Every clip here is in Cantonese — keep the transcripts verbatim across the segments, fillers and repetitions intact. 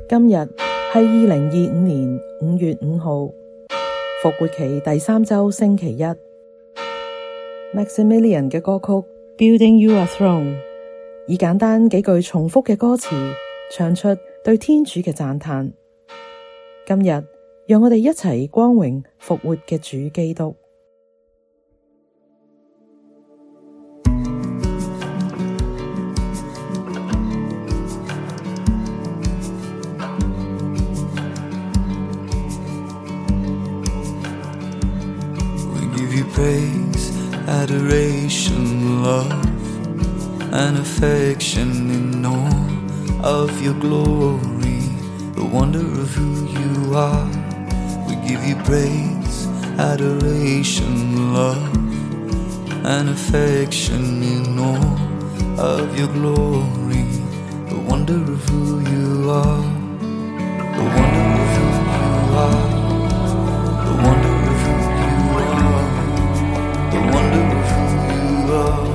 今日係二零二五年五月五號，復活期第三周星期一。Maximilian 嘅歌曲《Building You a Throne》以簡單幾句重複嘅歌詞，唱出對天主嘅讚嘆。今日讓我哋一齊光榮復活嘅主基督。 Praise, adoration, love, and affection in awe of your glory, the wonder of who you are. We give you praise, adoration, love, and affection in awe of your glory, the wonder of who you are, the wonder of who you are, the wonder of who you are. The wonder of who you are.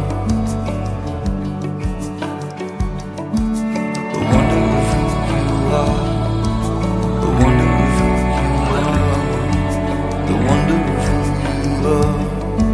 The wonder of who you are. The wonder of who you are. The wonder of who you are.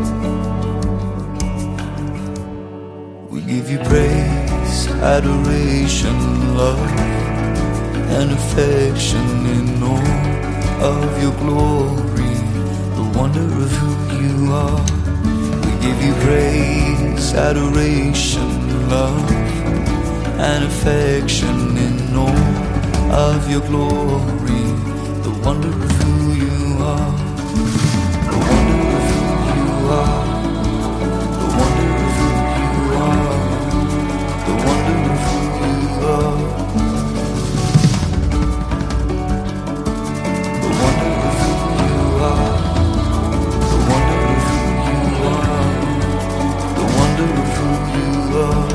We give you praise, adoration, love, and affection in awe of your glory, the wonder of who you are. Give you praise, adoration, love, and affection in awe of your glory, the wonder of who you are, the wonder of who you are, the wonder of who you are, the wonder of who you are, the wonder of who you are, the wonder of who you are. The wonder of who you are.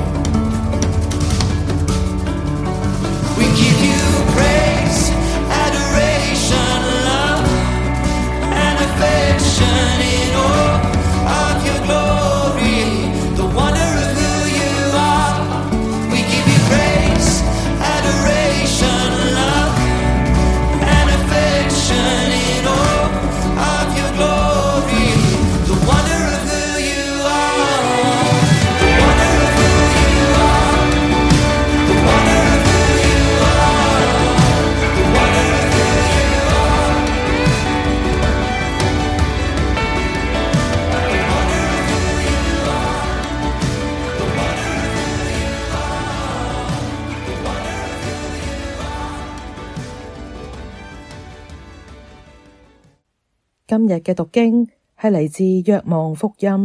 We give you praise, adoration, love, and affection in awe of your glory, the wonder of who you are. We give you praise, adoration, love, and affection in awe of your glory, the wonder of who you are. 今日嘅讀經係嚟自《若望福音》。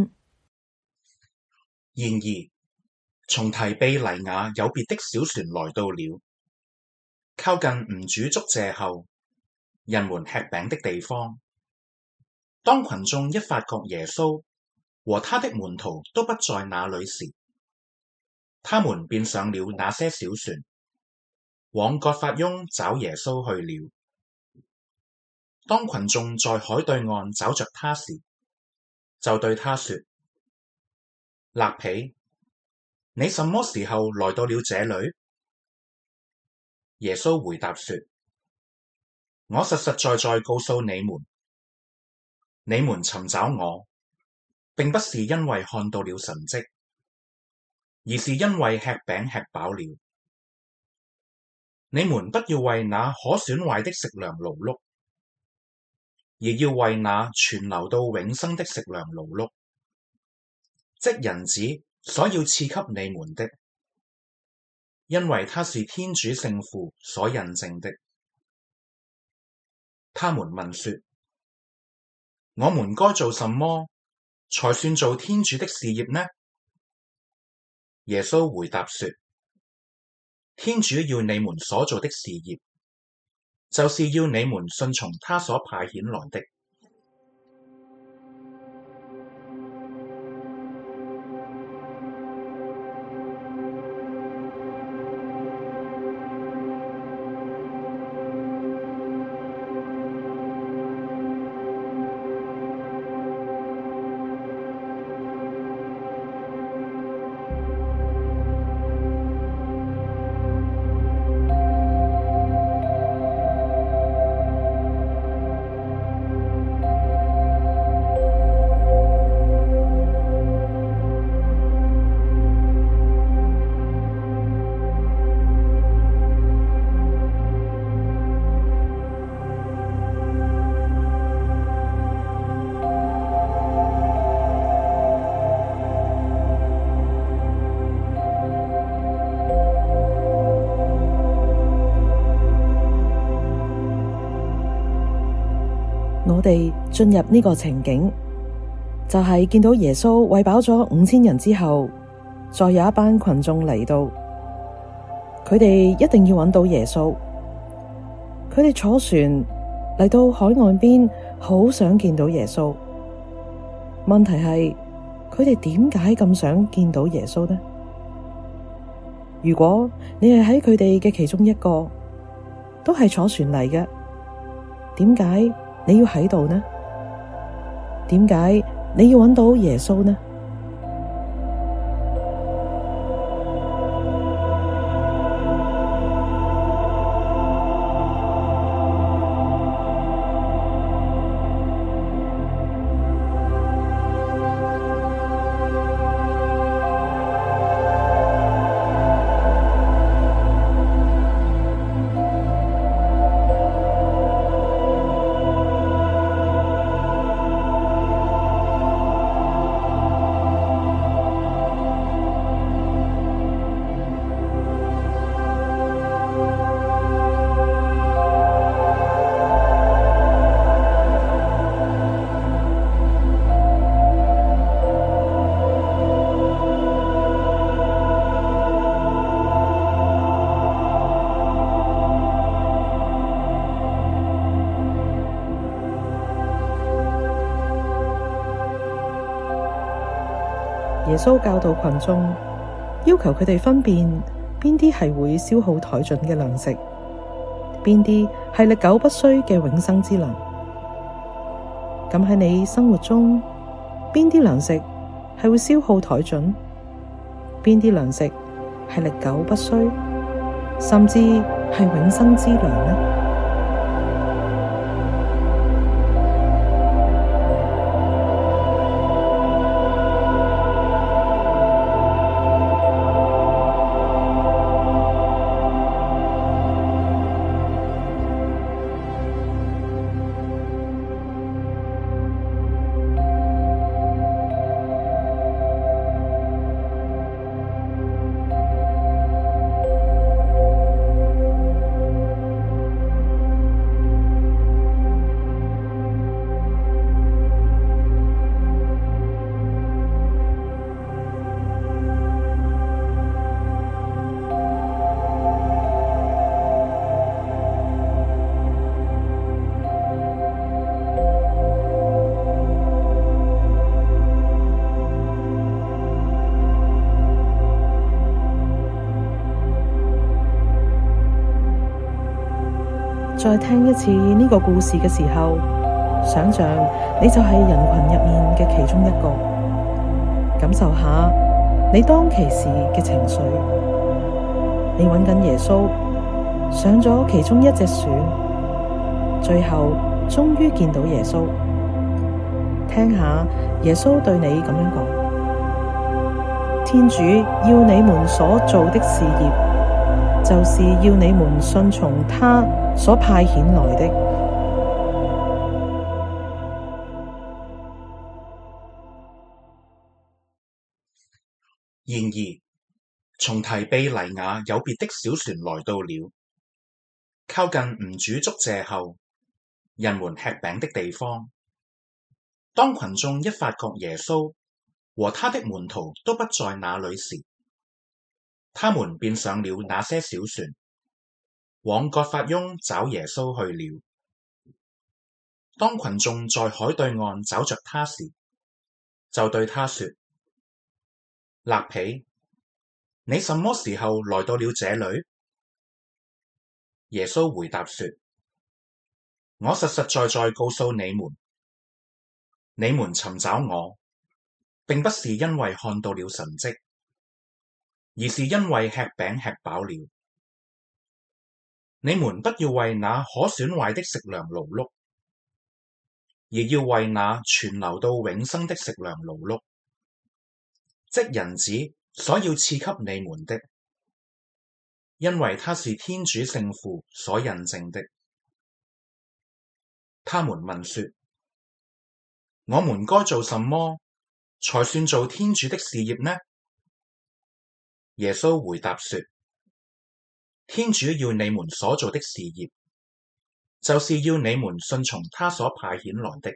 然而，從提庇黎雅有別的小船來到了，靠近吾主祝謝後，人們吃餅的地方。當群眾一發覺耶穌和他的門徒都不在那裡時，他們便上了那些小船，往葛法翁找耶穌去了。當群眾在海對岸找着他時，就對他說：辣彼，你什麼時候來到了這裡？耶穌回答說：我實實在在告訴你們，你們尋找我，並不是因為看到了神蹟，而是因為吃餅吃飽了。你們不要為那可損壞的食糧勞碌，而要為那存留到永生的食糧勞碌，即人子所要賜給你們的，因為他是天主聖父所印證的。他們問說：我們該做什麼，才算做天主的事業呢？耶穌回答說：天主要你們所做的事業，就是要你們信從他所派遣來的。 哋進入呢個情景，就係見到耶穌餵飽咗五千人之後，再有一班群眾嚟到，佢哋一定要揾到耶穌。佢哋坐船嚟到海岸邊，好想見到耶穌。問題係佢哋點解咁想見到耶穌呢？如果你係喺佢哋嘅其中一個，都係坐船嚟嘅，點解你要喺度呢？點解你要揾到耶穌呢？耶穌教導群眾，要求佢哋分辨邊啲係會消耗殆盡嘅糧食，邊啲係歷久不衰嘅永生之糧。咁喺你生活中，邊啲糧食係會消耗殆盡，邊啲糧食係歷久不衰，甚至係永生之糧呢？再聽一次呢個故事嘅時候，想象你就係人群入面嘅其中一個，感受下你當其時嘅情緒。你揾緊耶穌，上咗其中一隻船，最後終於見到耶穌。聽下耶穌對你咁樣講：天主要你們所做的事業，就是要你們信從他所派遣來的。 然而，從提庇黎雅有別的小船來到了，靠近吾主祝謝後，人們吃餅的地方。當群眾一發覺耶穌和他的門徒都不在那裡時，他們便上了那些小船，往葛法翁找耶穌去了。當群眾在海對岸找着他時，就對他說：辣彼，你什麼時候來到了這裡？耶穌回答說：我實實在在告訴你們，你們尋找我，並不是因為看到了神蹟，而是因為吃餅吃飽了。你們不要為那可損壞的食糧勞碌，而要為那存留到永生的食糧勞碌，即人子所要賜給你們的，因為他是天主聖父所印證的。他們問說：我們該做什麼，才算做天主的事業呢？耶穌回答說：天主要你們所做的事業， 就是要你們順從他所派遣來的。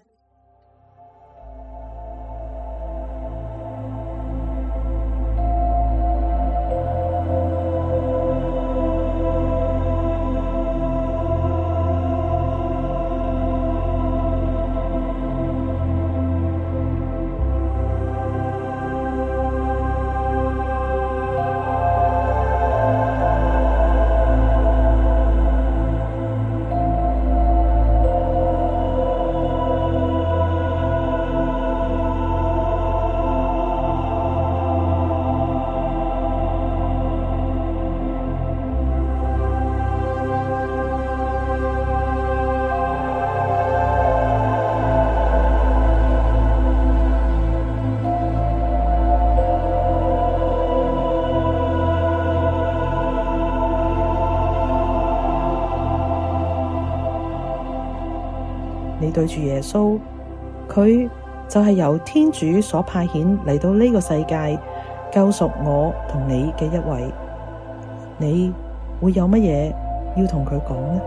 你對住耶穌，佢就係由天主所派遣嚟到呢個世界救贖我同你嘅一位。你會有乜嘢要同佢講呢？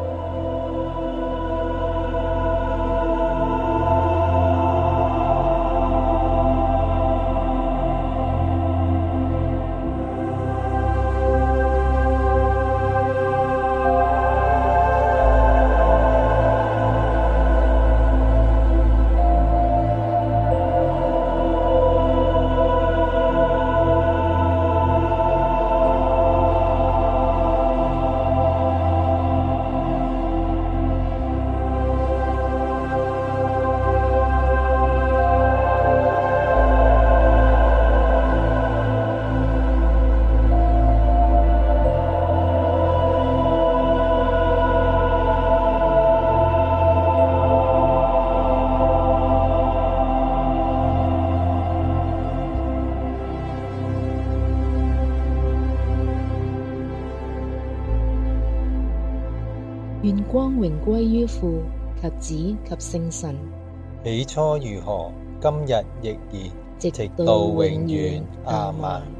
願光榮歸於父及子及聖神， 起初如何，今日亦然， 直直到到永遠永遠。 阿阿們們。